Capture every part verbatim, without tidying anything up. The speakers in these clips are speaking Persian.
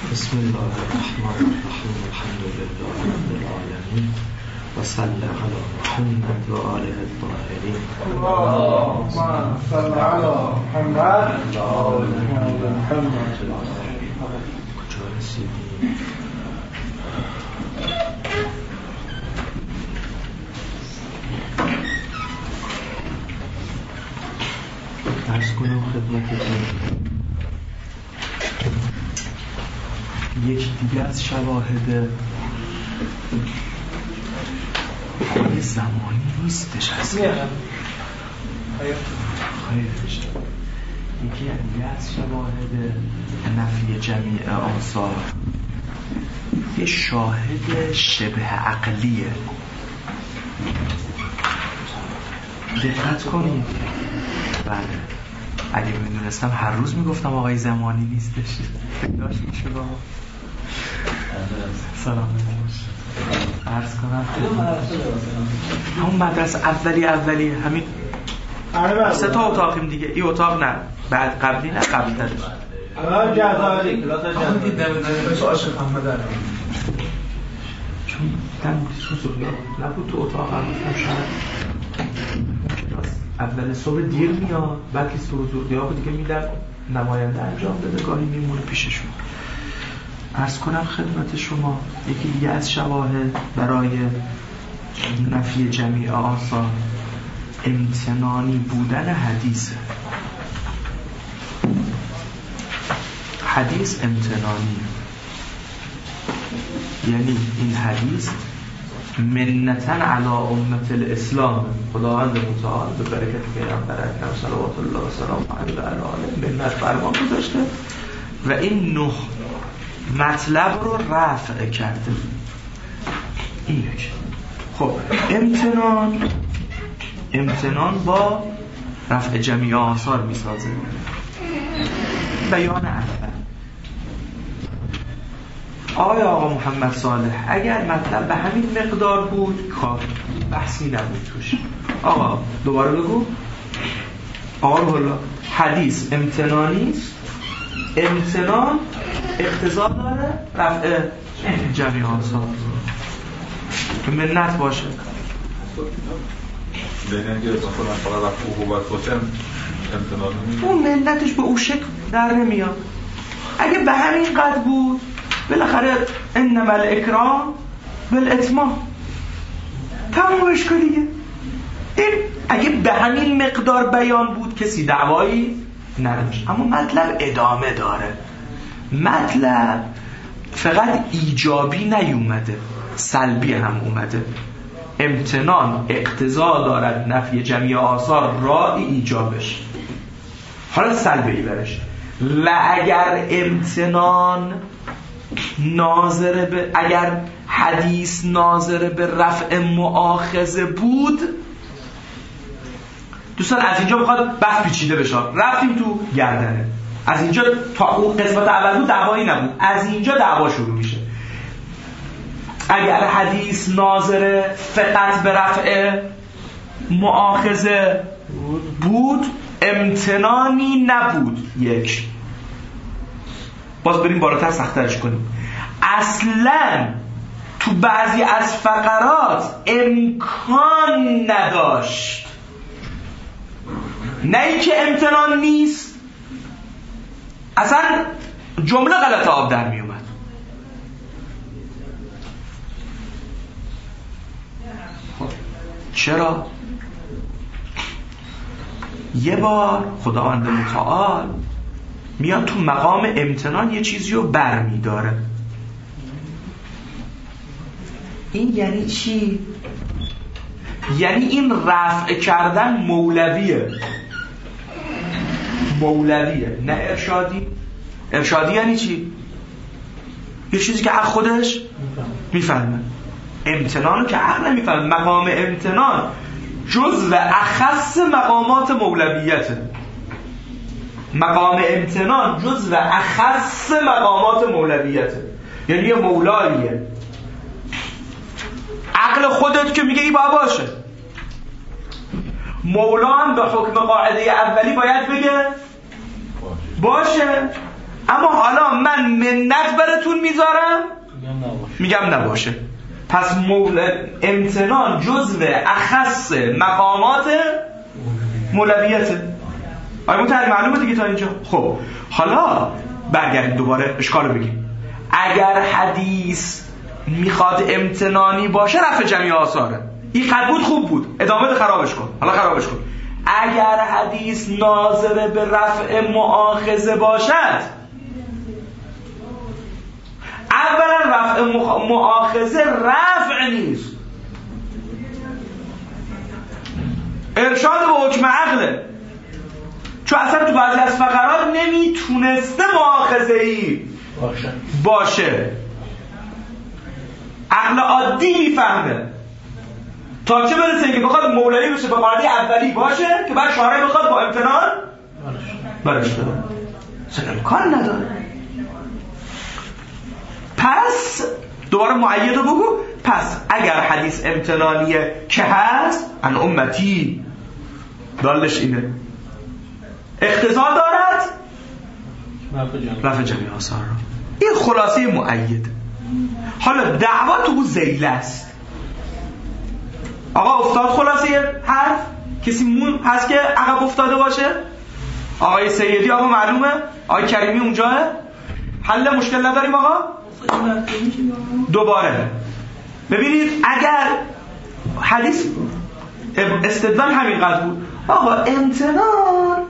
بسم الله الرحمن الرحیم الحمد لله رب العالمین و صلی علی محمد و آله الطاهرین. اللهم صل علی محمد و آل محمد. کجا رسیدیم؟ عرض کنم خدمتتون یک دیگه از شواهد آقای زمانی نیستش اصلا. خیرش یکی دیگه از شواهد نفی جمیع آثار یه شاهد شبه عقلیه. دقت کنید. بله اگه میدونستم هر روز میگفتم آقای زمانی نیستش. داشت میشه با سلام باش عرض کنم همون مدرسه اولی اولی همین سه تا اتاقیم دیگه. این اتاق نه بعد قبلی نه قبلی ترش الان جزایی کلاس جزایی دم عاشق محمد چون دیدم چون نبود تو اتاق هم شاید اول صبح دیر میاد بعد که سرودی ها دیگه میدن نماینده انجام بده گاهی میمونه پیششون. عرض کنم خدمت شما یکی دیگه از شواهد برای نفی جمیع آثار امتنانی بودن حدیث. حدیث امتنانی یعنی این حدیث منتن علی امت الاسلام خداوند متعال به برکت پیامبر اکرم صلوات الله و سلامه علیه منت فرمان گذاشته و این نه مطلب رو رفع کرده. این یک. خب امتنان امتنان با رفع جمیع آثار میسازه. بیان اول آقای آقا محمد صالح اگر مطلب به همین مقدار بود کار بحثی نبود توش. آقا دوباره بگو. آقا الله حدیث امتنانی است. امتنان اقتضا داره رفع جمیع آثار که منت باشه. بین اینکه مثلا فقط رفع قوت باشه امتنانی اون منتش به اون شکل در نمیاد. اگه به همین قدر بود بالاخره انما الاکرام بالاتمام تمامش کن دیگه. این اگه به همین مقدار بیان بود کسی دعوایی نداشت. اما مطلب ادامه داره. مطلب فقط ایجابی نیومده سلبی هم اومده. امتنان اقتضا دارد نفی جمیع آثار را ایجابش. حالا سلبی برش و اگر امتنان ناظر به اگر حدیث ناظر به رفع مؤاخذه بود دوستان از اینجا میخواد بحث پیچیده بشه. رفتیم تو گردنه. از اینجا تا اون قسمت اول بود دعوایی نبود. از اینجا دعوا شروع میشه. اگر حدیث ناظر فقط به رفع مؤاخذه بود امتنانی نبود. یک باز بریم بالاتر سخت‌ترش کنیم. اصلاً تو بعضی از فقرات امکان نداشت. نه اینکه امتنان نیست اصلا جمله غلط آب در می اومد. چرا؟ یه بار خداوند متعال میاد تو مقام امتنان یه چیزی رو بر می داره. این یعنی چی؟ یعنی این رفع کردن مولویه. مولویه نه ارشادی. ارشادی یعنی چی؟ یه چیزی که عقل خودش میفهمه. امتنانو که عقل نمیفهمه. مقام امتنان جزء اخص مقامات مولویته. مقام امتنان جزء اخص مقامات مولویته. یعنی یه مولاییه عقل خودت که میگه ای باید باشه. مولا هم به حکم قاعده اولی باید بگه باشه. اما حالا من منت براتون میذارم میگم نباشه. پس مول... امتنان جزو اخص مقامات مولویته. آیا متعلم معلومه دیگه تا اینجا؟ خب حالا برگردیم دوباره اشکال رو بگیم. اگر حدیث میخواد امتنانی باشه رفع جمعی آثاره. این قد بود خوب بود، ادامه ده خرابش کن. حالا خرابش کن. اگر حدیث ناظر به رفع مؤاخذه باشد، اولا رفع مؤاخذه رفع نیست، ارشاد به حکم عقله. چون اصلا تو بعضی از فقرات نمیتونسته مؤاخذه‌ای باشه. باشه عقل عادی میفهمه تا چه برسه اینکه بخواد مولوی بشه به قاعده اولی باشه که بعد شارع بخواد با امتنان برش بده. اصلا امکان نداره. پس دوباره مؤید رو بگو. پس اگر حدیث امتنانیه که هست ان امتی دالش اینه اقتضا دارد رفع جمعی آثار را. این خلاصه مؤید. حالا دعوا تو زیل است. آقا افتاد خلاصه حرف؟ کسی مون هست که عقب افتاده باشه؟ آقای سیدی آقا معلومه؟ آقای کریمی اونجاه؟ حل مشکل نداریم آقا؟ دوباره ببینید اگر حدیث استدلال همین قدر بود آقا امتنان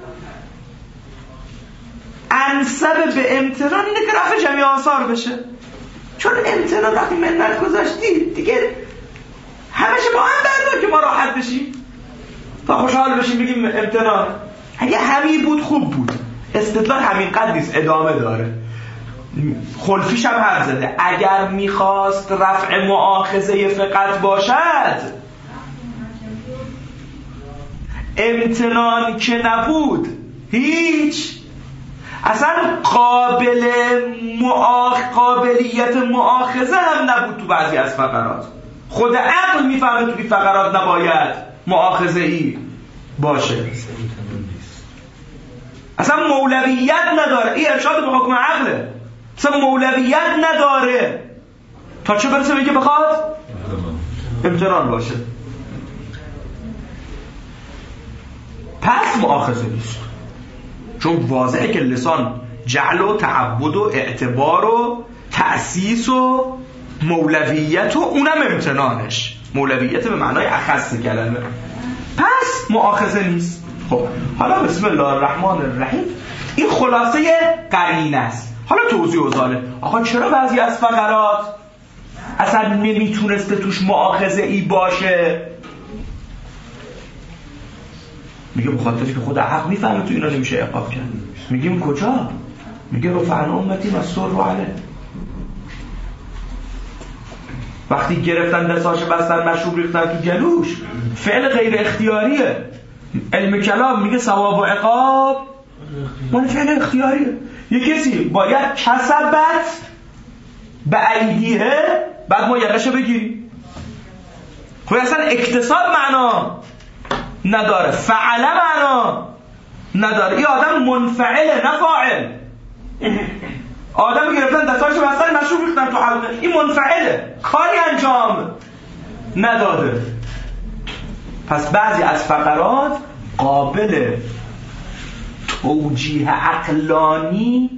انسب به امتنان اینه که رفع جمعی آثار بشه. چون امتنان وقتی منت گذاشتی دیگه همشه با هم بردار که ما راحت بشیم تا خوشحال بشیم بگیم امتنان. اگه همین بود خوب بود. استدلال همین قدر نیست، ادامه داره. خلفیش هم حرف زده اگر میخواست رفع مؤاخذه فقط باشد امتنان که نبود هیچ اصلا قابل مؤاخ... قابلیت مؤاخذه هم نبود تو بعضی از فقرات. خود عقل میفهمه تو این فقرات نباید مؤاخذه ای باشه. اصلا مولویت نداره. این ارشاد به حکم عقله. اصلا مولویت نداره تا چه برسه بگه بخواد امتنان باشه. پس مؤاخذه نیست چون واضحه که لسان جعل و تعبد و اعتبار و تأسیس و مولویت و اونم امتنانش مولویت به معنای اخص کلمه. پس مؤاخذه نیست. خب حالا بسم الله الرحمن الرحیم. این خلاصه قرینه است. حالا توضیح و ظاله آقا چرا بعضی از فقرات اصلا نمیتونسته توش مؤاخذه ای باشه؟ میگه بخاطر که خود عقل میفهمه تو اینا نمیشه عقاب کرد. میگیم کجا؟ میگه رفعن امتی مسر رو علیه. وقتی گرفتن دستاش بستن مشروب ریختن تو جلوش فعل غیر اختیاریه. علم کلام میگه ثواب و عقاب مال فعل اختیاریه. یه کسی باید کسبت به ایدیه بعد ما یقشو بگیریم. خب اصلا اکتساب معنا نداره، فعل معنا نداره. این آدم منفعله نه فاعل. آدم گرفتن دستاشو بستن مشروب ریختن تو حلقه، این منفعله، کاری انجام نداده. پس بعضی از فقرات قابل توجیه عقلانی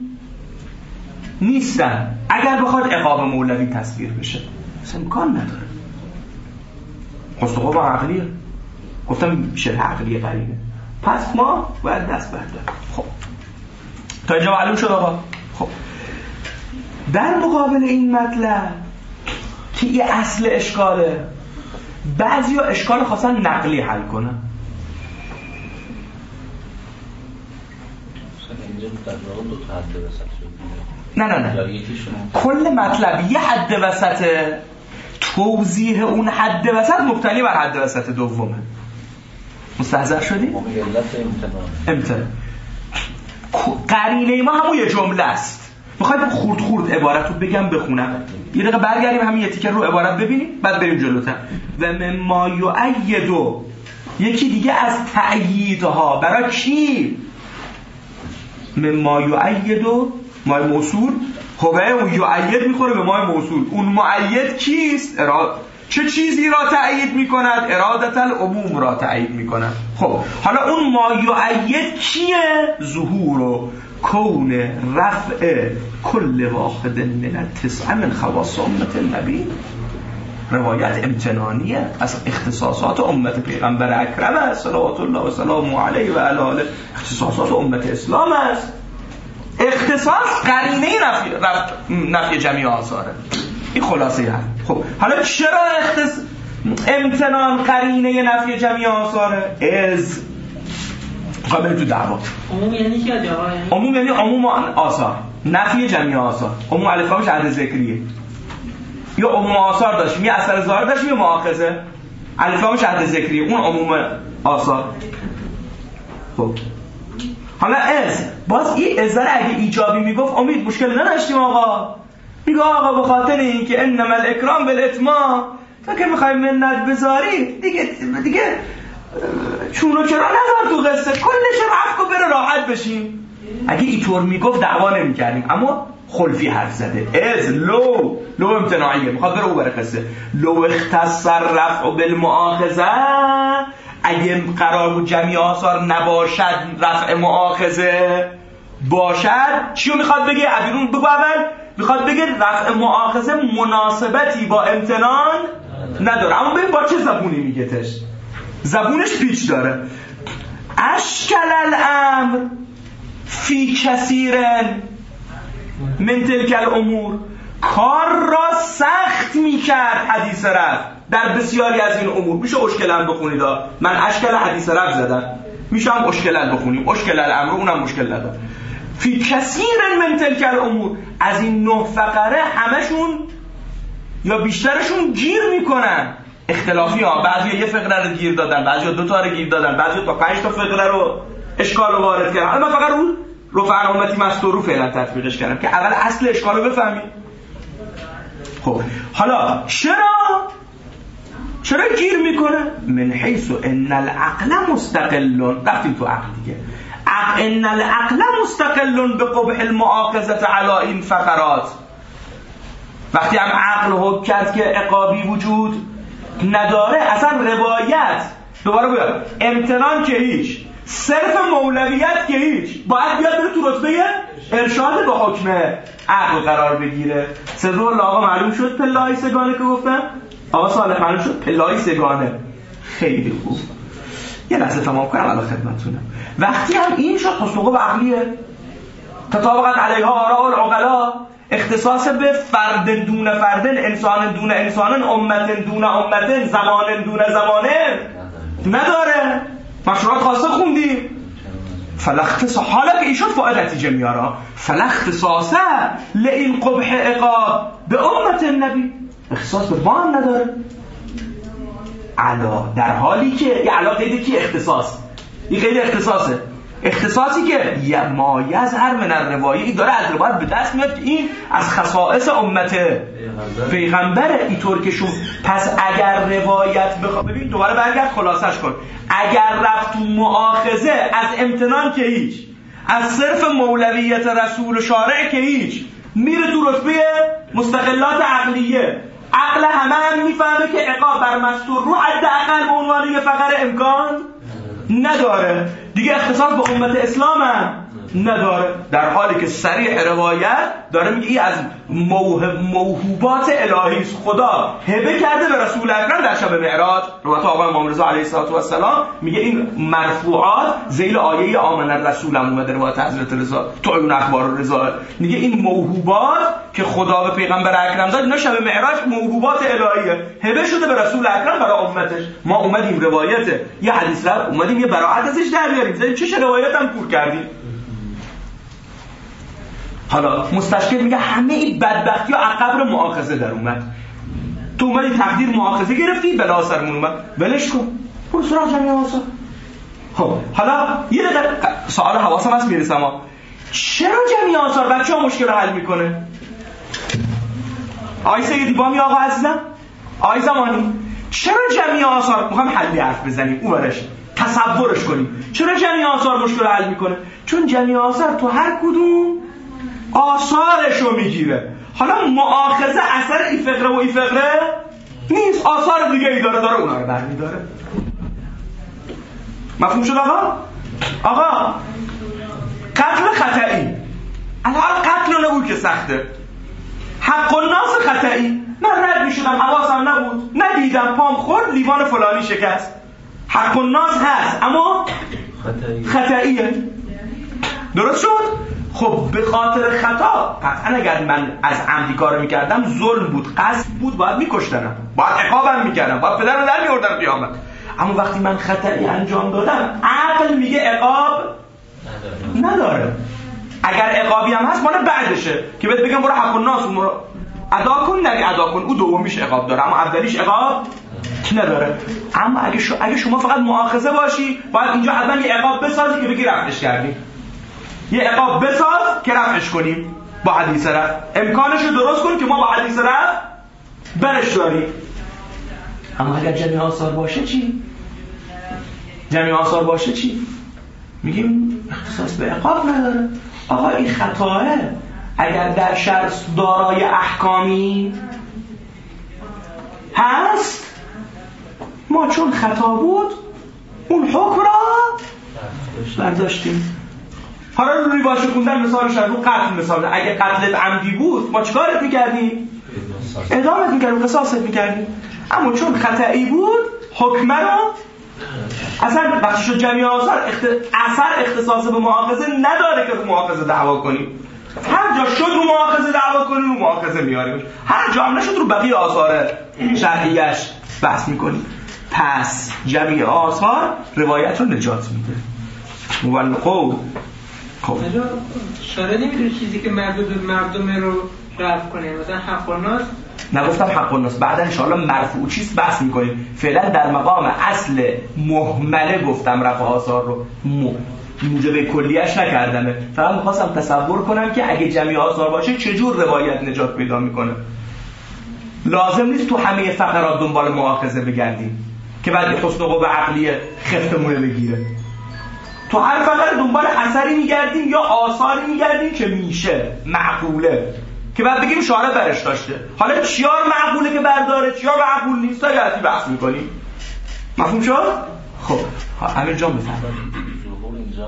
نیستن اگر بخواد عقاب مولوی تصویر بشه. اصلا امکان نداره. خستقاب عقلیه. گفتم شرح عقلی قریبه. پس ما باید دست برداریم. خب تا اینجا معلوم شد آقا. خب در مقابل این مطلب که یه اصل اشکاله، بعضی ها اشکال خواستن نقلی حل کنن. نه نه نه کل مطلب یه حد وسط، توضیح اون حد وسط مبتنی بر حد وسط دومه. مستحضر شدی؟ امتنان قرینه ما همون یه جمله است. میخواید خورد خورد عبارت رو بگم بخونم، یه دقیقه برگردیم همین یه تیکر رو عبارت ببینیم بعد بریم جلوتر. و مما یؤیدو، یکی دیگه از تأییدها برای کی؟ مما یؤیدو مای موصول هوه و یعید میخوره به مای موصول. اون معید کیست؟ اراد چه چیزی را تأیید میکند؟ ارادت العموم را تأیید میکند. خب حالا اون ما یعید کیه؟ ظهور و کون رفع کل واحد من التسع من خواص امت النبی. روایت امتنانیه از اختصاصات امت پیغمبر اکرم صلوات الله و سلام علیه و آله، اختصاصات امت اسلام است. اختصاص قرینه نفی نفی جمعی آثاره. این خلاصه هست. خب حالا چرا اختص... امتنان قرینه نفی جمعی آثاره؟ از قابل تو دعوا. عموم یعنی چی آجا؟ عموم یعنی عموم آثار، نفی جمعی آثار. عموم الفامش عهد ذکریه. یا عموم آثار داشتیم، یه اثر ظاهر داشتیم، یه مؤاخذه. الفامش عهد ذکریه، اون عموم آثار. خب حالا از باز این از اگه ایجابی میگفت امید مشکل نداشتیم آقا. میگه آقا به خاطر اینکه انما الاکرام بالاتمام تو که میخوای منت بذاری دیگه دیگه چون و چرا نذار تو قصه، کلش رفت و بره راحت بشیم. اگه اینطور میگفت دعوا نمیکردیم، اما خلفی حرف زده. از لو لو امتناعیه، میخواد بره او بره قصه. لو اختص الرفع بالمؤاخذه، اگه قرار بود جمعی آثار نباشد رفع مؤاخذه باشد، چیو میخواد بگه؟ عبیرون بگو اول. میخواد بگه رفع مؤاخذه مناسبتی با امتنان نداره. اما ببین با چه زبونی میگه تش، زبونش پیچ داره. اشکل الامر فی کثیرن من تلک الامور، کار را سخت میکرد حدیث رفع در بسیاری از این امور. میشه اشکلن بخونید، من اشکل حدیث رفع زدم، میشه هم اشکلن بخونیم. اشکل الامر اونم مشکل نداره. فی کثیر من تلک الامور، از این نه فقره همشون یا بیشترشون گیر میکنن. اختلافی ها، بعضی یه فقره رو گیر دادن، بعضی دو تا رو گیر دادن، بعضی تا پنج تا فقره رو اشکال رو وارد کردن. من فقط رو رفع امتی مستور رو فعلا تطبیقش کردم که اول اصل اشکال رو بفهمید. خب حالا چرا چرا گیر میکنه؟ من حیث ان العقل مستقل. رفتیم تو عقل دیگه. ان العقل مستقل بقبح المؤاخذه علی این فقرات. وقتی هم عقل حکم کرد که عقابی وجود نداره، اصلا روایت دوباره بیاد امتنان که هیچ، صرف مولویت که هیچ، باید بیاد بره تو رتبه ارشاد با حکم عقل قرار بگیره. سرور الله آقا معلوم شد پلای سگانه که گفتم؟ آقا صالح معلوم شد پلای سگانه. خیلی خوب، یه لحظه تمام کنم الان خدمتتونم. وقتی هم این شد تصوق به عقلیه، تطابقت علیها آراء العقلا، اختصاص به فرد دون فرد، انسان دون انسان، امت دون امت، زمان دون زمان نداره. مشروعات خاصه خوندیم. فلاختصاص، حالا که ایشون فاید نتیجه میاره، فلاختصاصه لئین قبح عقاب به امت النبی، اختصاص به ما هم نداره. علا، در حالی که یه علا قیده که اختصاص، این قید اختصاصه، اختصاصی که یه مایز هر من الروایی داره از روایت به دست میاد که این از خصائص امت پیغمبره. اینطور که شون پس اگر روایت بخواد، ببین دوباره برگرد خلاصش کن، اگر رفت تو مؤاخذه از امتنان که هیچ، از صرف مولویت رسول شارع که هیچ، میره تو رتبه مستقلات عقلیه. عقل همه هم میفهمه که عقاب بر مستور رو حداقل به عنوان یه فقره امکان نداره دیگه، اختصاص به امت اسلام هم نداره. در حالی که صریح روایت داره میگه این از موهب موهوبات الهی خدا هبه کرده به رسول اکرم در شب معراج. روایت آقا امام رضا علیه السلام میگه این مرفوعات ذیل آیه آمن الرسول هم اومده. روایت حضرت رضا تو عیون اخبار رضا میگه این موهوبات که خدا به پیغمبر اکرم داد، اینا شب معراج موهوبات الهیه، هبه شده به رسول اکرم برای امتش. ما اومدیم روایت یه حدیث رو اومدیم یه براعت ازش در بیاریم، زدیم چه روایت هم کور کردیم. حالا مستشکل میگه همه این بدبختی ها عقب مؤاخذه در اومد. تو اومدی تقدیر مؤاخذه گرفتی، بلا سرمون اومد، ولش کن، برو سراغ جمعی آثار. خب حالا یه دقیقه سوال حواسم هست میرسم ها. چرا جمعی آثار بچه ها مشکل رو حل میکنه؟ آی سیدی بامی آقا عزیزم، آی زمانی، چرا جمعی آثار میخوام حلی حرف بزنیم او برش تصورش کنیم، چرا جمعی آثار مشکل رو حل میکنه؟ چون جمعی آثار تو هر کدوم آثارشو میگیره. حالا مؤاخذه اثر این فقره و این فقره نیست، آثار دیگه ای داره، داره اونا رو برمیداره. مفهوم شد آقا؟ آقا قتل خطئی، الان قتل نبود که سخته، حق الناس خطئی، من رد میشدم حواسم نبود، ندیدم، پام خورد لیوان فلانی شکست، حق الناس هست اما خطئیه. درست شد؟ خب به خاطر خطا قطعا اگر من از عمدی کار میکردم ظلم بود، قصد بود، باید میکشتنم، باید عقابم میکردم، باید پدر رو در میوردم قیامت. اما وقتی من خطایی انجام دادم، عقل میگه عقاب نداره. اگر عقابی هم هست مال بعدشه که بهت بگم برو حق الناس رو ادا کن، نگه ادا کن، او دومیش عقاب داره اما اولیش عقاب نداره. اما اگه, شو اگه شما فقط مؤاخذه باشی، باید اینجا حتما یه عقاب بسازی که بگی رفعش کردی، یه عقاب بساز که رفعش کنیم با حدیث رفع، امکانش رو درست کن که ما با حدیث رفع برش داریم. اما اگر جمعی آثار باشه چی؟ جمعی آثار باشه چی؟ میگیم اختصاص به عقاب نداره. آقا این خطاه اگر در شرع دارای احکامی هست، ما چون خطا بود اون حکم را برداشتیم. حالا رو ریواش خوندن مثالش رو قتل مثال، اگه قتلت عمدی بود ما چیکارت میکردیم؟ اعدامت میکردیم، قصاصت میکردیم. اما چون خطایی بود حکم را اصلا بخشش جمعی آثار اخت... اثر اختصاص به مؤاخذه نداره که رو مؤاخذه دعوا کنیم. هر جا شد رو مؤاخذه دعوا کنیم رو مؤاخذه میاریم، هر جا هم نشد رو بقیه آثار شرعیش بحث میکنیم. پس جمعی آثار روایت رو نجات میده. مول قول خب شاره نمیدونه چیزی که مردم مردم رو رفع کنه، مثلا حق الناس نگفتم حق الناس، بعدا انشاءالله مرفوع چیست بحث میکنیم. فعلا در مقام اصل مهمله گفتم رفع آثار رو موجب کلیش نکردمه، فقط میخواستم تصور کنم که اگه جمعی آثار باشه چجور روایت نجات پیدا میکنه. لازم نیست تو همه فقرات دنبال مؤاخذه بگردیم که بعد حسن قوه عقلیه خفتمونه بگیره. تو هر فقره دنبال اثری میگردیم یا آثاری میگردیم که میشه معقوله، که بعد بگیم شارع برش داشته. حالا چیار معقوله که برداره، چیار معقول نیست، تا یاتی بحث میکنیم. مفهوم شد؟ خب امیر جان بفرمایید. ظهور اینجا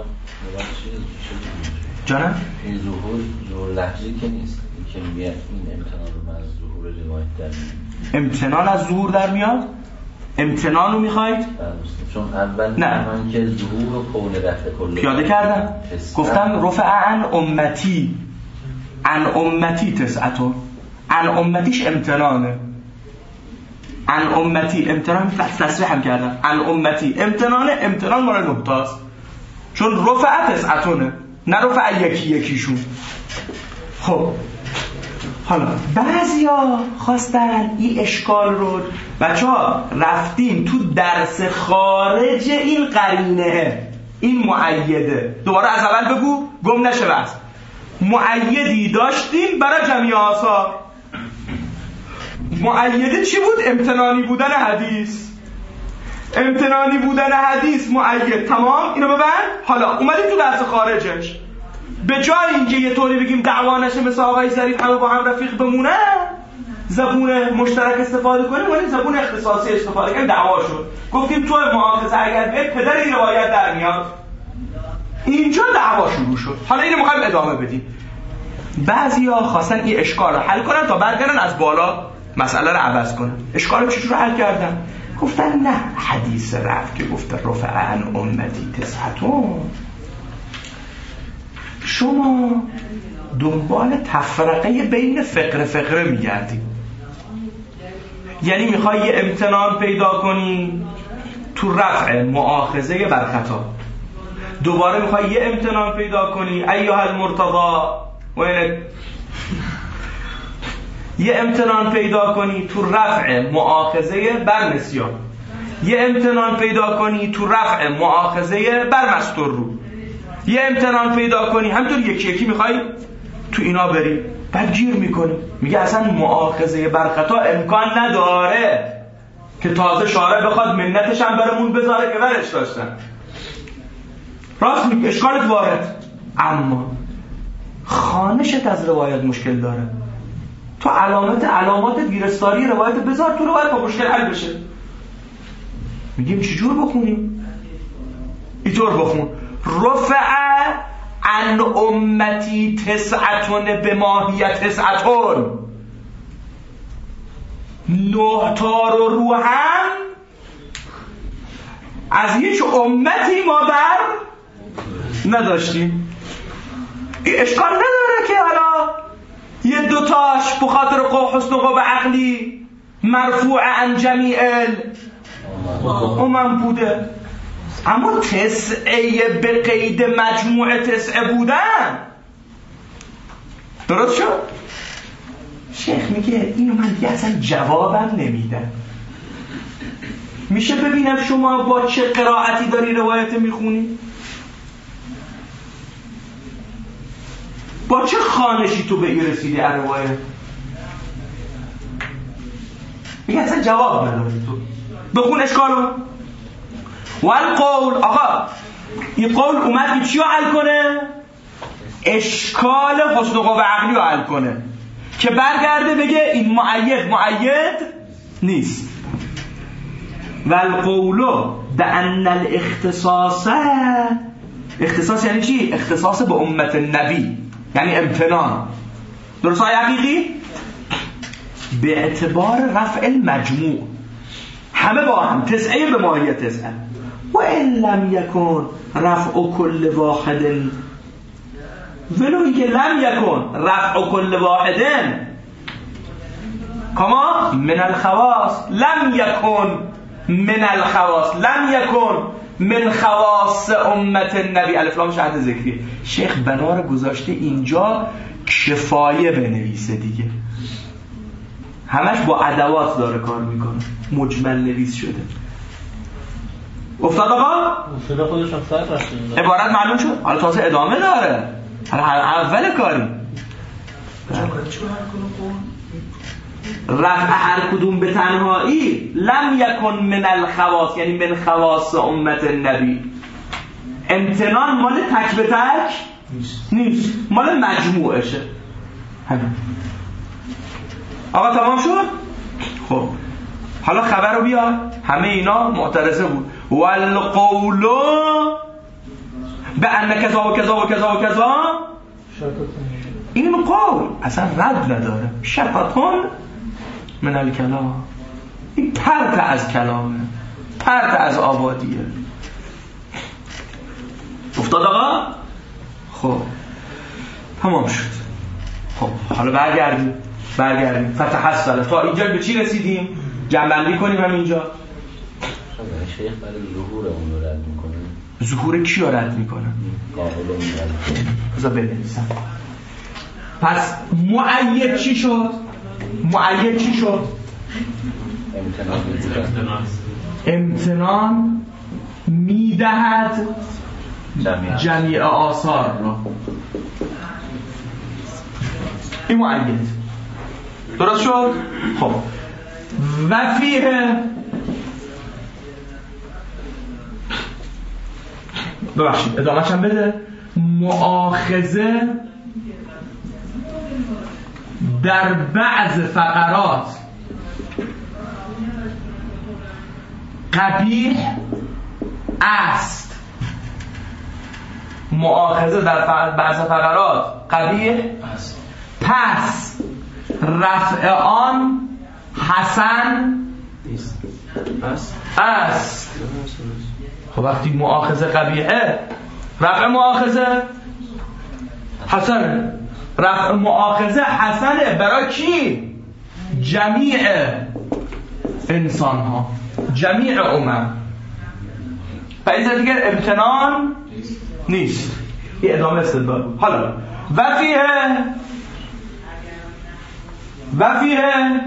جانم؟ این ظهور ظهور لحظی که نیست، این که میگه این امتنان رو من از ظهور روایت در میاد. امتنان از ظهور در میاد؟ امتنان رو میخواید؟ چون اول نه من که ظهور و قول رفع کل پیاده کردم، گفتم رفع عن امتی، عن امتی تسعتون، عن امتیش امتنانه، عن امتی امتنان تصریح هم کردم، عن امتی امتنانه، امتنان مال نقطاست چون رفع تسعتونه نه رفع یکی یکیشون. خب حالا بعضیا خواستن این اشکال رو، بچه ها رفتیم تو درس خارج این قرینه، این مؤیده، دوباره از اول بگو گم نشه بس. مؤیدی داشتیم برای جمعی آثار. مؤیده چی بود؟ امتنانی بودن حدیث. امتنانی بودن حدیث مؤید، تمام، اینو ببند. حالا اومدیم تو درس خارجش، به جای اینکه یه طوری بگیم دعوا نشه مثل آقای ظریف همه با هم رفیق بمونه، زبون مشترک استفاده کنیم، ولی زبون اختصاصی استفاده کنیم، دعوا شد. گفتیم تو مؤاخذه اگر به پدر این روایت در میاد، اینجا دعوا شروع شد. حالا اینو می‌خوایم ادامه بدیم. بعضیا خواستن این اشکال رو حل کنن تا بعد برن از بالا مسئله رو عوض کنن. اشکال رو چجور حل کردن؟ گفتن نه، حدیث رفع که گفته رفع عن امتی تسعتون، شما دنبال تفرقه بین فقره فقره میگردی، یعنی میخوای یه امتنان پیدا کنی تو رفع مؤاخذه بر خطا، دوباره میخوای یه امتنان پیدا کنی ایها المرتضی وینک، یه امتنان پیدا کنی تو رفع مؤاخذه بر نسیان، یه امتنان پیدا کنی تو رفع مؤاخذه بر مستور رو، یه امتنان پیدا کنی، همینطور یکی یکی میخوای تو اینا بری. بعد گیر میکنی، میگه اصلا مؤاخذه بر خطا امکان نداره که تازه شارع بخواد منتش هم برمون بذاره که ورش داشتن. راست میگه، اشکالت وارد. اما خانشت از روایت مشکل داره. تو علامت علامات ویرستاری روایت بذار تو روایت با مشکل حل بشه. میگیم چجور بخونیم؟ اینطور بخون: رفع عن امتی تسعتون به ماهیت تسعتون، نه تا رو رو هم از هیچ امتی ما بر نداشتیم. این اشکال نداره که حالا یه دوتاش بخاطر قو حسن قو عقلی مرفوع عن جمیع امم بوده، اما تسعه به قید مجموع تسعه بودن. درست شد؟ شیخ میگه اینو من دیگه اصلا جوابم نمیدم. میشه ببینم شما با چه قرائتی داری روایت میخونی؟ با چه خانشی تو به این رسیدی از روایت؟ میگه اصلا جواب نداری تو. بخون اشکالو. والقول، آقا این قول اومد که چی رو حل کنه؟ اشکال حسن قوه عقلی رو حل کنه که برگرده بگه این مؤید مؤید نیست. والقول بأن الاختصاص، اختصاص یعنی چی؟ اختصاص به امت نبی یعنی امتنان. درست های حقیقی؟ به اعتبار رفع المجموع، همه با هم تسعه به ماهیت تسعه. و ان لم یکن رفع کل واحد، ولو اینکه لم یکن رفع کل واحد کما من الخواص، لم یکن من الخواص، لم یکن من خواص امت النبی. الف لام شرط ذکری. شیخ بنار گذاشته اینجا کفایه بنویسه دیگه، همش با ادوات داره کار میکنه، مجمل نویس شده. افتاد آقا؟ افتاد خودش هم سر رفتیم عبارت معلوم شد؟ حالا تازه ادامه داره، حالا اول کاری رفع هر کدوم به تنهایی لم یکن من الخواص یعنی من خواص امت النبی. امتنان مال تک به تک نیست، مال مجموعشه. همین. آقا تمام شد؟ خب حالا خبر رو بیار. همه اینا معترضه بود. والقول به ان کذا و کذا و کذا و کذا، این قول اصلا رد نداره. شططون من الکلام، این پرت از کلامه، پرت از آبادیه. افتاد آقا؟ خب تمام شد. خب حالا برگردیم برگردیم فتحصل تا اینجا به چی رسیدیم؟ جمع‌بندی کنیم همینجا. شیخ برای ظهور اون رو رد میکنه. ظهور کی رو رد میکنه؟ قائل اون رد. بذار بنویسم. پس مؤید چی شد؟ مؤید چی شد؟ امتنان امتنان میدهد جمیع آثار را. این مؤید درست شد؟ خب و فیه، ببخشید ادامه‌ش هم بده. مؤاخذه در بعض فقرات قبیح است. مؤاخذه در بعض فقرات قبیح است، پس رفع آن حسن است. خب وقتی مؤاخذه قبیحه، رفع مؤاخذه حسنه. رفع مؤاخذه حسنه برای کی؟ جمیع انسان ها، جمیع امم. پس دیگر امتنان نیست. این ادامه استدلال. حالا و فیه و فیه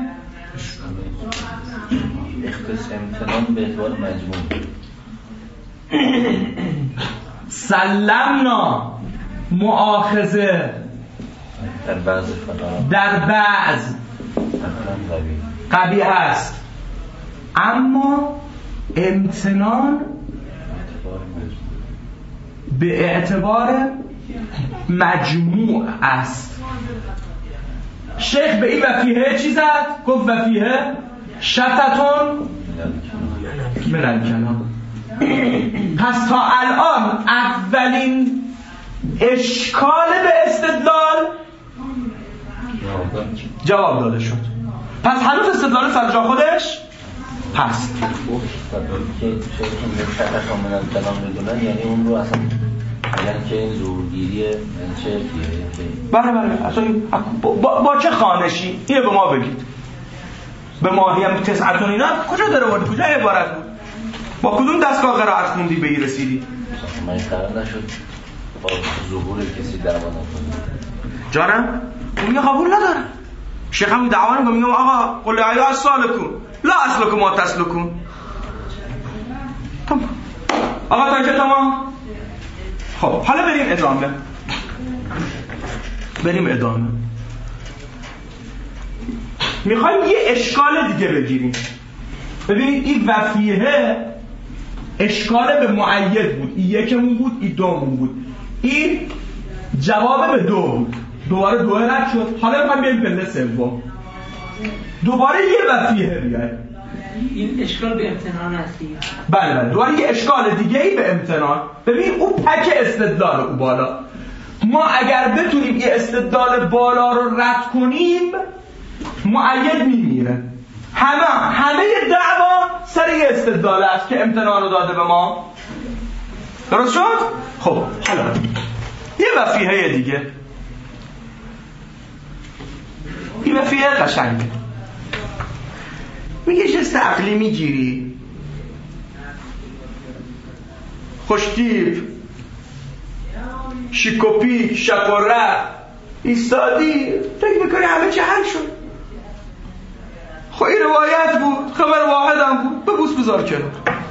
اختصاص امتنان به اعتبار مجموع. سلمنا مؤاخذه در بعض فقرات در بعض قبیح است، اما امتنان به اعتبار مجموع است. شیخ به این وفیه چی زد؟ گفت وفیه شفتون من الکلام. پس تا الان اولین اشکال به استدلال جواب داده شد. پس هنوز استدلال سر جا خودش هست. که شاید که شفتون من الکلام بدونن یعنی اون رو اصلا یعنی که این زورگیریه یعنی چه دیگه؟ بله بله اصلا با, با, با چه خانشی؟ اینو به ما بگید. به ماهی هم تسعتون اینا کجا داره وارد کجا عبارت بود؟ با کدوم دستگاه قرائت خوندی به این رسیدی؟ من این قرار نشد با ظهور کسی دعوا نکنه. جانم؟ اون یه قبول نداره. شیخ هم دعوا نکنه میگم آقا قل یا سالکون لا اصلکم ما تسلکون. تمام. آقا تا اینجا تمام؟ خب حالا بریم ادامه. بریم ادامه. میخوایم یه اشکال دیگه بگیریم. ببینید این وفیه اشکال به معید بود. این یکمون بود، این دومون بود. این جواب به دو بود. دوباره دو رد شد. حالا میخوایم بریم پله سوم. دوباره یه وفیه بیاید. این اشکال به امتنان هستی. بله بله دوباره یه اشکال دیگه ای به امتنان. ببین اون پک استدلال او بالا. ما اگر بتونیم یه استدلال بالا رو رد کنیم معید میمیره. همه همه دعوا سر یه استدلال است که امتنان رو داده به ما. درست شد؟ خب حالا یه وفیه دیگه. این وفیه قشنگه. میگه شست عقلی میگیری خوشتیب شیکوپیک شکره ایستادی فکر میکنی همه چه حل شد. خب این روایت بود خبر واحد هم بود ببوس بذار کنار.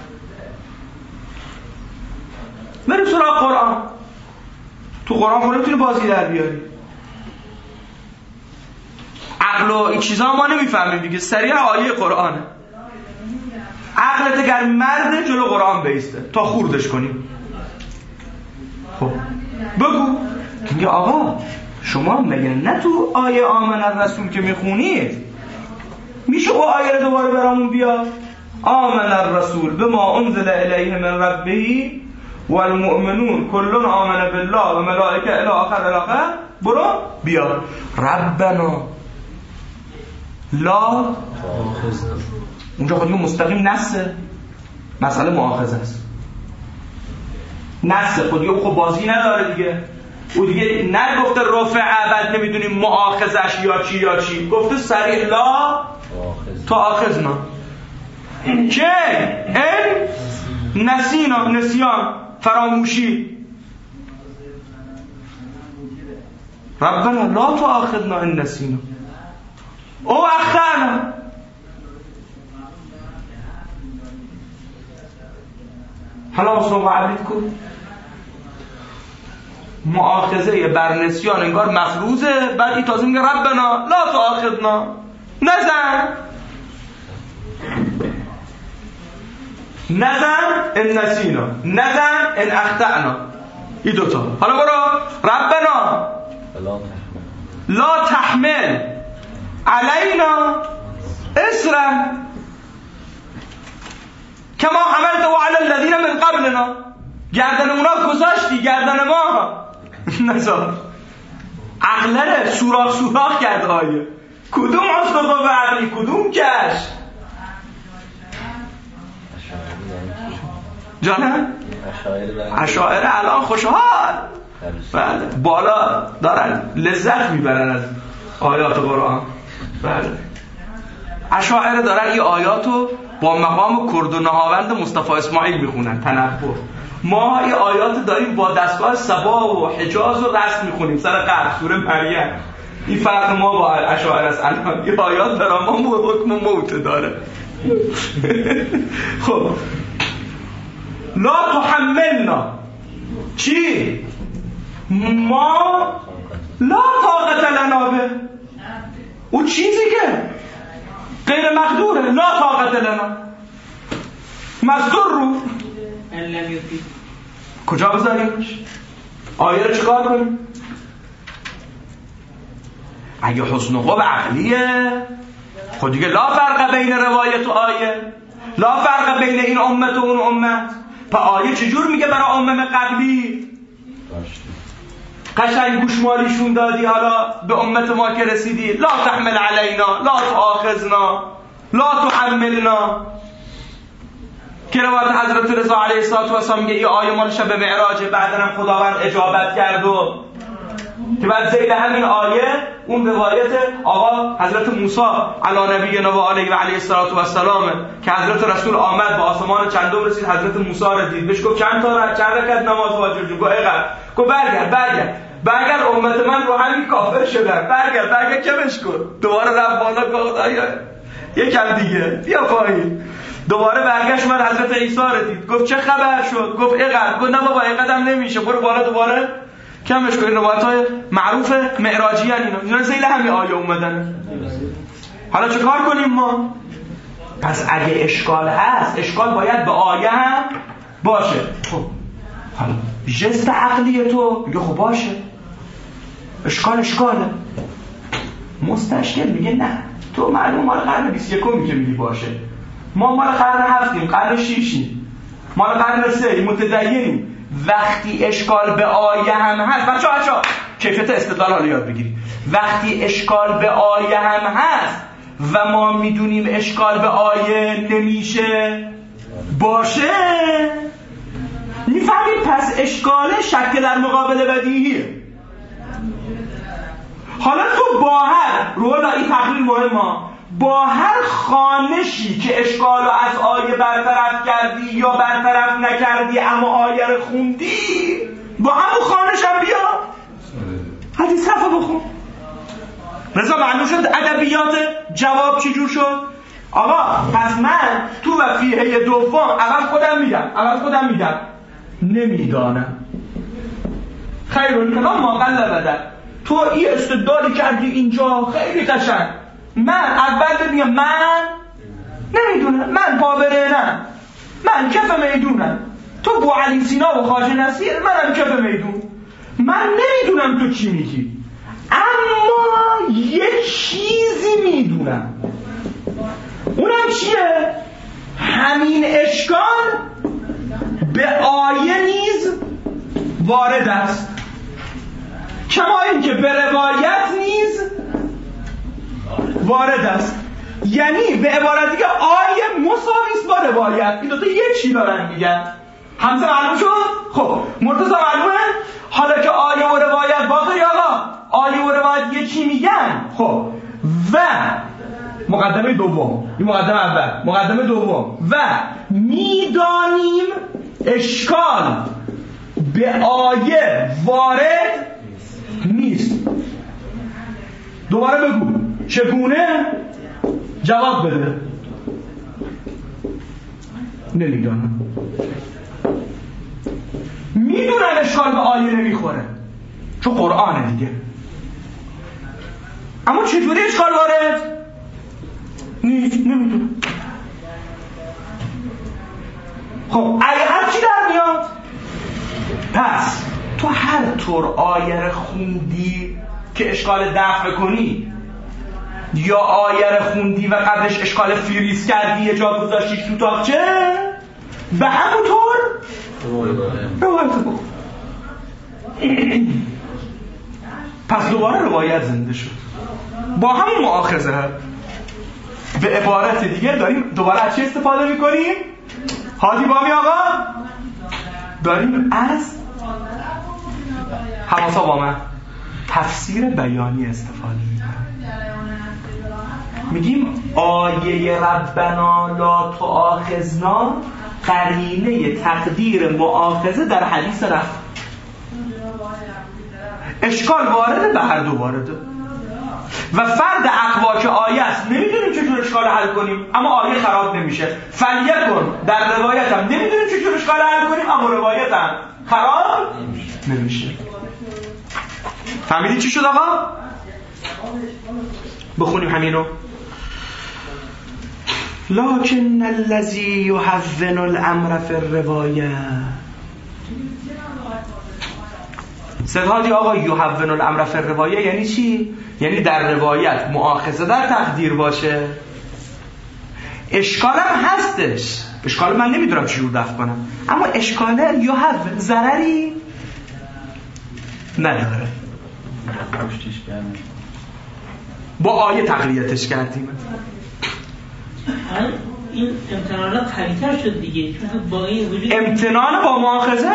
بریم سراغ قرآن. تو قرآن خود نمیتونی بازی در بیاری. عقل و این چیزا ما نمیفهمیم دیگه. سریع آیه قرآنه. عقلت اگر مرده جلو قرآن بیسته تا خوردش کنیم. خب بگو. میگه آقا شما مگه نه تو آیه آمن الرسول که میخونید میشه او آیه رو دوباره برامون بیا؟ آمن الرسول بما انزل الیه من ربه والمؤمنون كل آمن بالله و ملائکه الی آخر الی آخر. برو بیا ربنا لا اونجا خودمون مستقیم نسه مسئله مؤاخذه است. نسه خودی او خب بازی نداره دیگه. او دیگه نگفته رفع بعد نمیدونیم مؤاخذش یا چی یا چی. گفته سریع لا تا آخذنا که این نسینا نسیان فراموشی. ربنا لا تا آخذنا این نسینا او اخطأنا. حالا اصلا وعدید کن مؤاخذه بر نسیان انگار مفروضه. بعد این تازه میگه ربنا لا تا آخذنا. نزن نزن ان نسینا نزن ان اخطأنا. این دوتا. حالا برو ربنا لا تحمل علینا اسرا کما حملته علی الذین من قبلنا. گردن اونا گذاشتی گردن ما نزار. عقلره سوراخ سوراخ کرد آیه. کدوم اصطفا به عقلی کدوم کش جانم؟ اشاعره الان خوشحال بله بالا دارن لذت میبرن از آیات قرآن. بله اشاعره دارن این آیاتو با مقام کرد و نهاوند مصطفی اسماعیل میخونن تنبر. ما این آیات داریم با دستگاه سبا و حجاز و رسم میخونیم سر قرد سوره مریم. این فرق ما با اشاعره است. الان این آیات برای ما حکم موت داره. خب لا تحملنا چی؟ ما لا طاقت لنا به اون چیزی که غیر مقدوره. لا طاقت لنا مصدر رو کجا بذاریمش؟ آیه رو چیکار کنیم؟ اگه حسن خوب عقلیه خود دیگه لا فرق بین روایت و آیه، لا فرق بین این امت و اون امت. پا آیه چجور میگه برای امم قبلی؟ قشنگ گوشمالیشون دادی، حالا به امت ما که رسیدی لا تحمل علینا لا تؤاخذنا لا تحملنا، که روایت حضرت رضا علیه السلام میگه این آیه مال شب معراجه، بعدن هم خداوند اجابت کرد و که بعد زید همین آیه اون روایت آقا حضرت موسی علی نبینا و علیه و علیه السلام که حضرت رسول آمد به آسمان چندم رسید، حضرت موسی را دید، بهش گفت چند تا چند رکعت نماز واجب جو؟ گفت اقرا. گفت برگرد برگرد برگرد امت من رو همین کافر شدن، برگرد برگرد کمش کن. دوباره رفت بالا گفت آیا یکم دیگه بیا پایین. دوباره برگشت من حضرت عیسی را دید، گفت چه خبر شد؟ گفت اقرا. گفت نه بابا اینقدر نمیشه، برو بالا دوباره کمش کنید. روایت‌های معروف معراجی ان اینا اینا زیل همین آیه اومدن. حالا چه کار کنیم ما؟ پس اگه اشکال هست، اشکال باید به آیه هم باشه. خب حالا جست عقلی تو میگه خب باشه، اشکال اشکاله. مستشکل میگه نه، تو معلوم مال قرن بیست و یکم میگه میگی باشه، ما مال قرن هفتیم، قرن شیشیم، مال قرن سه متدینیم. وقتی اشکال به آیه هم هست، بچه ها بچه ها کیفیت استدلال حالا یاد بگیریم. وقتی اشکال به آیه هم هست و ما میدونیم اشکال به آیه نمیشه باشه، میفهمیم پس اشکال شک در مقابل بدیهیه. حالا تو با هر رولا این تحلیل مهمه، با هر خانشی که اشکال رو از آیه برطرف کردی یا برطرف نکردی اما آیه رو خوندی، با همون خانش هم بیا حدیث صفحه بخون. رضا معلوم شد ادبیات جواب چی جور شد؟ آقا پس من تو و فیهه دوم اول خودم میگم اول خودم میگم نمیدانم. خیرون کلام ما قل بدن. تو این استدلالی کردی اینجا خیلی قشنگ، من اول بگم من نمیدونم، من بابره‌نم، من کف میدونم، تو بو علی سینا و خواجه نصیر، منم کف میدون، من نمیدونم تو چی میگی، اما یه چیزی میدونم. اونم چیه؟ همین اشکال به آیه نیز وارد است، کما این که به روایت نیز وارد است. یعنی به عبارت دیگه آیه مساوی است با روایت. این دو تا یه چی دارن میگن. همزه معلوم شد؟ خب مرتضی معلومه؟ حالا که آیه و روایت باقی آقا آیه و روایت یه چی میگن. خب و مقدمه دوم، این مقدمه اول، مقدمه دوم، و میدانیم اشکال به آیه وارد نیست. دوباره بگو چگونه؟ جواب بده. نمیدانم. میدونم اشکال به آیه نمیخوره چون قرآنه دیگه، اما چجوری اشکال وارد نیست؟ نمیدونم. خب اگه هر چی در میاد، پس تو هر طور آیه رو خوندی که اشکال دفع کنی، یا آیه رو خوندی و قبلش اشکال فریز کردی یه جا گذاشتیش تو تاقچه، به همون طور روایت بکن. پس دوباره روایت زنده شد با همون مؤاخذه. به عبارت دیگه داریم دوباره از چی استفاده میکنیم؟ هادی بامی آقا داریم از حواسا با من تفسیر بیانی استفاده میکنیم. میگیم آیه ربنا لا تؤاخذنا قرینه تقدیر مؤاخذه در حدیث رفع. اشکال وارده به هر دو وارده و فرد اقوا که آیه است نمیدونیم چجور اشکال حل کنیم اما آیه خراب نمیشه. فلیکن در روایت هم نمیدونیم چجور اشکال حل کنیم اما روایت هم خراب نمیشه. فهمیدی چی شد آقا؟ بخونیم همینو. لكن الذي يهون الامر في الروايه ستادی آقا یحول الامر فی الروایه یعنی چی؟ یعنی در روایت مؤاخذه در تقدیر باشه. اشکالم هستش، اشکال من نمیدونم چجور دفع کنم، اما اشکال یحول ضرری نداره. با آیه تقویتش کردیم. این امتنان قوی‌تر شد دیگه، چون با این وجود امتنان با مؤاخذه،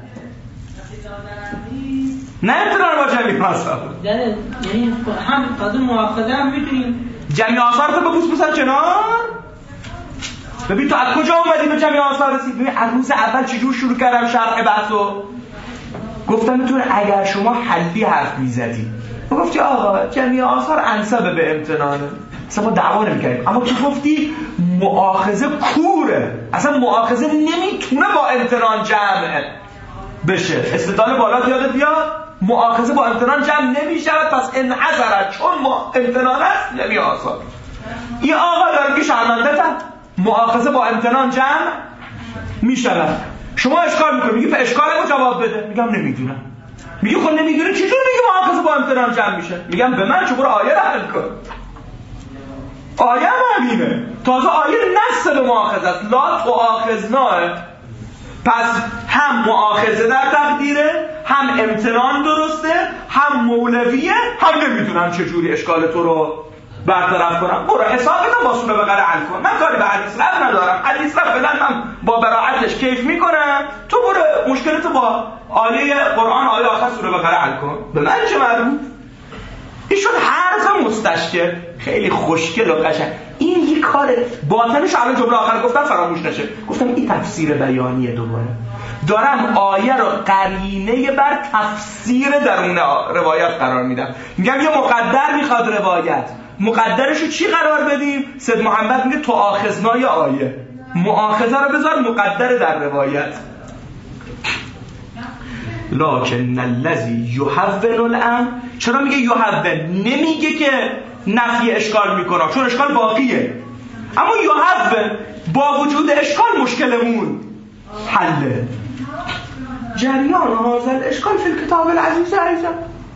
نه امتنان با جمعی آثار. یعنی هم قدر مؤاخذه هم میتونیم جمعی آثار تو بپوس بسر کنار. ببین تو از کجا اومدی به جمعی آثار رسید؟ ببین از روز اول چجور شروع کردم شرح بحثو. گفتم میتونه اگر شما حلی حرف میزدی تو گفتی آقا جمعی آثار انسبه به امتنانه، اصلا ما دعوا نمی‌کردیم، اما تو گفتی مؤاخذه کوره، اصلا مؤاخذه نمیتونه با امتنان جمع بشه. استدلال بالا یادت بیاد مؤاخذه با امتنان جمع نمیشود، پس انحصرت چون ما امتنان است جمعی آثار. این آقا داره که شرمنده تا مؤاخذه با امتنان جمع میشود. شما اشکال میکنی، میگی اشکالمو جواب بده، میگم نمیدونم. میگی خب نمیدونی چجور میگی مؤاخذه با امتنان جمع میشه؟ میگم به من چون آیه رو حل کن. آیه هم همینه، تازه آیه نص به مؤاخذه است، لا تؤاخذنا. پس هم مؤاخذه در تقدیره، هم امتنان درسته، هم مولویه، هم نمیدونم چجوری اشکال تو رو برطرف کنم. برو حسابتم با سوره بقره حل کن، من کاری به حدیث رفت ندارم. حدیث رفت فعلا من با براعتش کیف میکنم، تو برو مشکلتو با آیه قرآن آیه آخر سوره بقره حل کن. به من چه مربوط؟ این شد حرف مستشکل، خیلی خوشگل و قشنگ. این یک کار باطنش الان جمله آخر گفتم فراموش نشه. گفتم این تفسیر بیانیه. دوباره دارم آیه رو قرینه بر تفسیر درون روایت قرار میدم. میگم یه مقدر میخواد روایت، مقدرش رو چی قرار بدیم؟ سید محمد میگه تو آخذنای آیه، مؤاخذه رو بذار مقدر در روایت. لکن الذی یحول الامر، چرا میگه یحول؟ نمیگه که نفی اشکال میکنه، چون اشکال باقیه، اما یحول با وجود اشکال مشکلمون حله. جریان هذا الاشکال فی الکتاب العزیز عزیزا،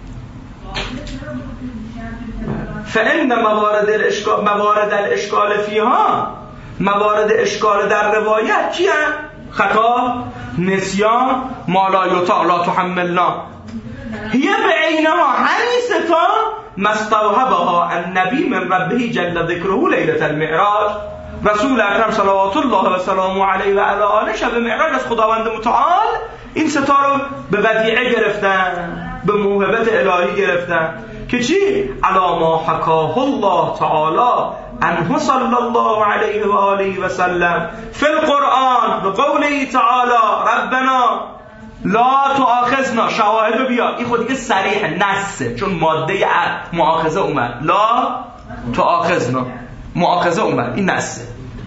فإن موارد الاشکال موارد الاشکال فیها، موارد اشکال در روایت چیه؟ خطا، نسیان، ما لا یطاع لا تحملنا، هی بعینها، همین ستا مستوهبها النبی من ربه جل ذکره لیلة المعراج. رسول اکرم صلوات الله و سلامه علیه و علی آله شب معراج از خداوند متعال این ستا رو به ودیعه گرفتن، به موهبت الهی گرفتن که چی؟ علی ما حکاه الله تعالی عنه صلی الله علیه و آله و سلم فی القرآن به قوله تعالی ربنا لا تؤاخذنا. شواهد بیا، این خود دیگه صریح نصه، چون ماده مؤاخذه اومد، لا تؤاخذنا، مؤاخذه اومد، این نصه.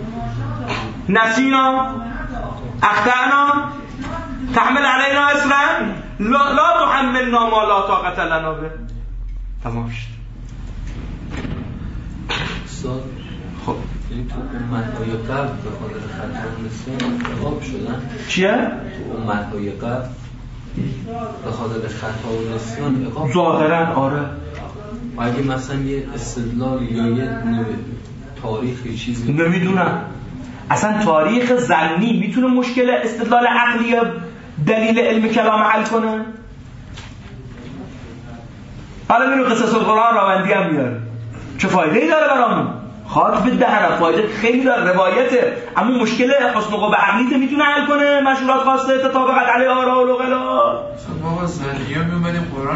نسینا، اخطأنا، تحمل علینا اصرا، لا, لا تحملنا ما لا طاقت لنا به. تمام شد. خب این تو امتهای قبل به خاطر خطا و نسیان انتخاب شدن چیه؟ تو امتهای قبل به خاطر خطا و نسیان اقاب ظاهرا آره. و اگه مثلا یه استدلال یا یه تاریخ چیزی نمیدونم، اصلا تاریخ ظنی میتونه مشکل استدلال عقلی یا دلیل علم کلام حل کنه؟ حالا اینو قصص القرآن راوندی هم میاره، چه فایده‌ای داره برامون؟ خاک به دهنم، فایده خیلی داره، روایته، اما مشکل حسن قوه عقلیت میتونه حل کنه؟ مشهورات خواسته تطابقت علی آراء و الغلا. ما با ظنی‌ها میومدیم قرآن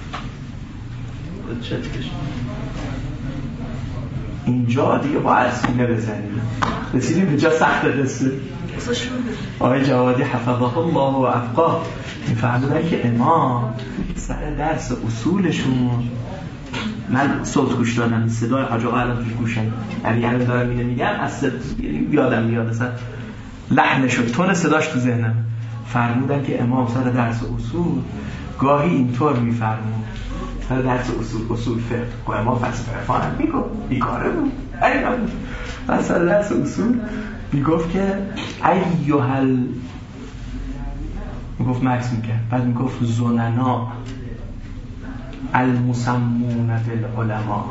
اینجا دیگه باید سینه بزنیم، رسیدیم به جا سخت قصه. آقای جوادی حفظه الله و ابقاه میفهمدن که امام سر درس اصولشون، من صوت گوش دادم، صدای حاج آقا الان توش گوشم، یعنی همین دارم اینو میگم، از یادم میاد اصلا لحنش و تون صداش تو ذهنم. فرمودن که امام سر درس اصول گاهی اینطور میفرمود، سر درس اصول اصول فقه و امام فلسفه عرفان هم میگفت، بیکاره بود، این نبود، سر درس اصول میگفت که ایوهل میگفت مکس میکرد، بعد میگفت زننا المسمون بالعلماء.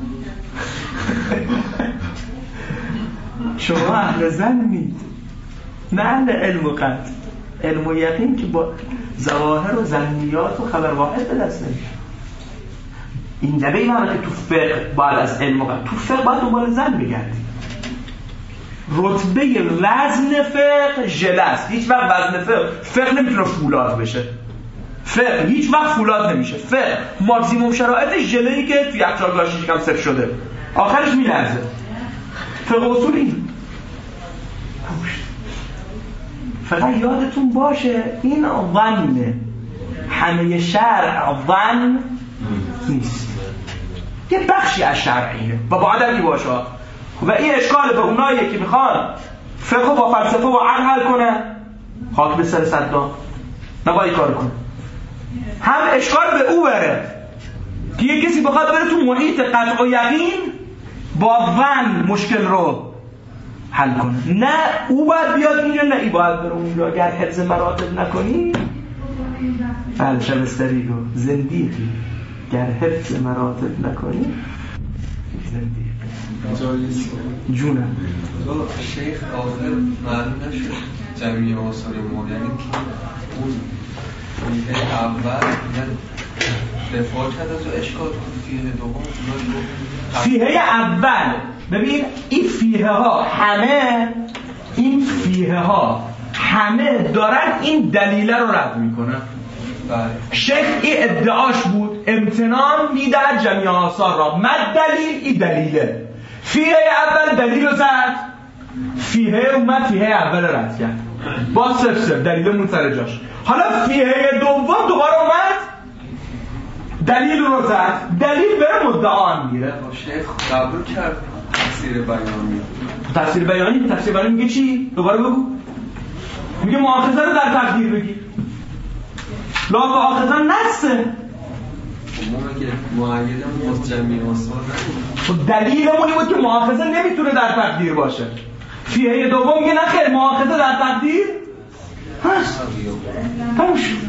شما اهل ظنید نه اهل علم و قطع. علم و یقین که با ظواهر و ظنیات و خبر واحد به دست نمیشه. این نبه ایمانه که تو فقه باید از علم و قطع، تو فقه باید دنبال ظن بگردی. رتبه وزن فقه ژلست. هیچ وقت وزن فقه فقه نمیتونه فولاد بشه. فقه هیچ وقت فولاد نمیشه. فقه ماکسیموم شرایط ژله‌ای که تو یخچال گذاشته یکم سفت شده آخرش میلرزه. فقه اصول این. فقط یادتون باشه این ظنه، همه شرع ظن نیست، یه بخشی از شرعیه و با آدمی باشه. و این اشکال به اونایی که میخوان فقه با فلسفه و عقل حل کنه، خاک به سر صدام نباید کار کنه. هم اشکال به او بره که یه کسی بخواد بره تو محیط قطع و یقین با ظن مشکل رو حل کنه. نه او باید بیاد اینجا، نه ای باید بره اونجا. اگر حفظ مراتب نکنی بله شبستری رو زندیقی، گر حفظ مراتب نکنی زندیقی. جونم شیخ آخر معلوم نشد جمعی آثار مول، یعنی که اون فیه اول دفاع کرد از و اشکال فیه دوم. فیه اول ببین این فیه ها همه این فیه ها همه دارن این دلیله رو رد میکنن. شیخ این ادعاش بود امتنان میدهد جمعی آثار را مد دلیل این دلیله. فیه اول دلیل رو زد، فیه اومد فیه اول رد کرد با صرف صرف دلیل سر جاش. حالا فیه دوم دوباره اومد دلیل رو زد، دلیل بره مدعا میگیره. شیخ قبول کرد تفسیر بیانی. تفسیر بیانی تفسیر بیانی میگه چی؟ دوباره بگو. میگه مؤاخذه رو در تقدیر بگی. لا مؤاخذه نسه. ما که معیدمون از جمعی آثار نبود. دلیلمون این بود که مؤاخذه نمیتونه در تقدیر باشه. فیه دوم میگه نه خیر مؤاخذه در تقدیر هست. تموم شد.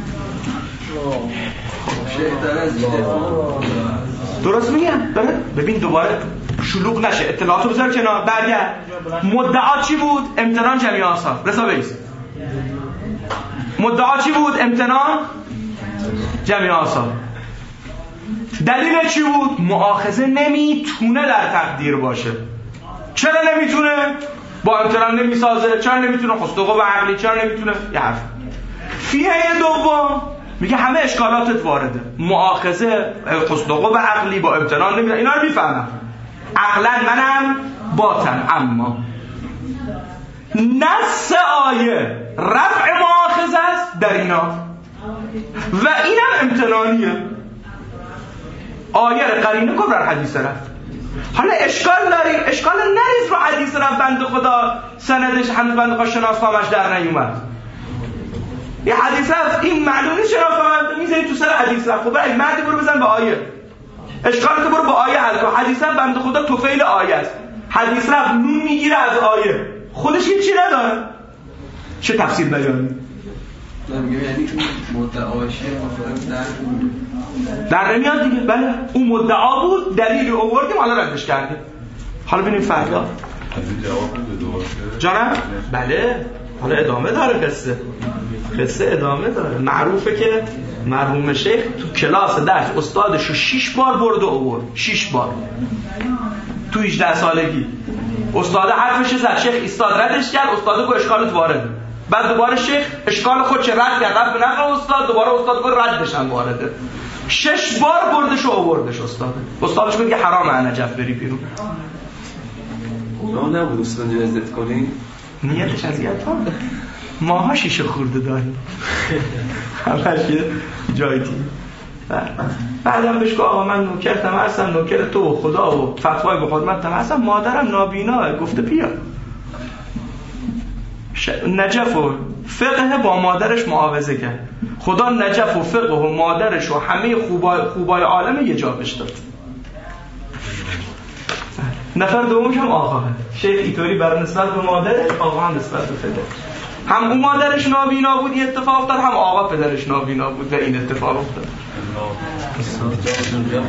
درست میگم داره. ببین دوباره شلوغ نشه، اطلاعاتو بذار کنار، برگرد. مدعا چی بود؟ امتنان جمعی آثار. رسا بیس. مدعا چی بود؟ امتنان جمعی آثار. دلیل چی بود؟ مؤاخذه نمیتونه در تقدیر باشه. چرا نمیتونه؟ با امتنان نمیسازه. چرا نمیتونه؟ خستقو و عقلی. چرا نمیتونه؟ یه حرف. فیه دوم میگه همه اشکالاتت وارده. مؤاخذه خستقو و عقلی با امتنان نمیتونه. اینا رو میفهمم عقلا منم باطن. اما نص آیه رفع مؤاخذه است در اینا و اینم امتنانیه. آیه قرینه کن بر حدیث رفت. حالا اشکال داری، اشکال نریز رو حدیث رفت. بنده خدا سندش هنوز بنده خدا شناسنامش در نیومد. یه حدیث رفت این معلومه شناسنامه میذاری تو سر حدیث رفت. خب برای مردی برو بزن به آیه. اشکالتو برو با آیه حل کن. حدیث رفت بنده خدا توفیل آیه است. حدیث رفت نون میگیره از آیه. خودش هیچی نداره. چه تفسیر بیانی؟ نمیگم یعنی اون مدعاشه مثلا در در نمیاد دیگه. بله اون مدعا بود، دلیل آوردیم، حالا ردش کردیم. حالا ببینیم فردا. جانم؟ بله. حالا ادامه داره قصه. قصه ادامه داره. معروفه که مرحوم شیخ تو کلاس درس استادشو شش بار برد و آورد. شش بار. تو هجده سالگی. استاد حرفش زد، شیخ ایستاد ردش کرد، استاد کو اشکالت وارده. بعد دوباره شیخ اشکال خود چه رد کرد، رفت به نفع استاد، دوباره استاد کو ردش هم وارده. شش بار بردش و آوردش استاد. استادش میگه حرامه نجف بری بیرون. نه نبود استاد اجازت کنی؟ نیتش اذیت ها. ماها شیشه خورده داریم. همش یه جایی دیم. بعدم بهش گفت آقا من نوکرتم هستم، نوکر تو و خدا و فتوای به خدمتم هستم، مادرم نابینا. گفته بیا. نجف و فقه با مادرش معاوضه کرد. خدا نجف و فقه و مادرش و همه خوبای, خوبای عالم یه جا بهش داد. نفر دومش هم آقا شیخ اینطوری بر نسبت به مادرش، آقا هم نسبت به فقه. هم اون مادرش نابینا بود این اتفاق افتاد، هم آقا پدرش نابینا بود و این اتفاق افتاد.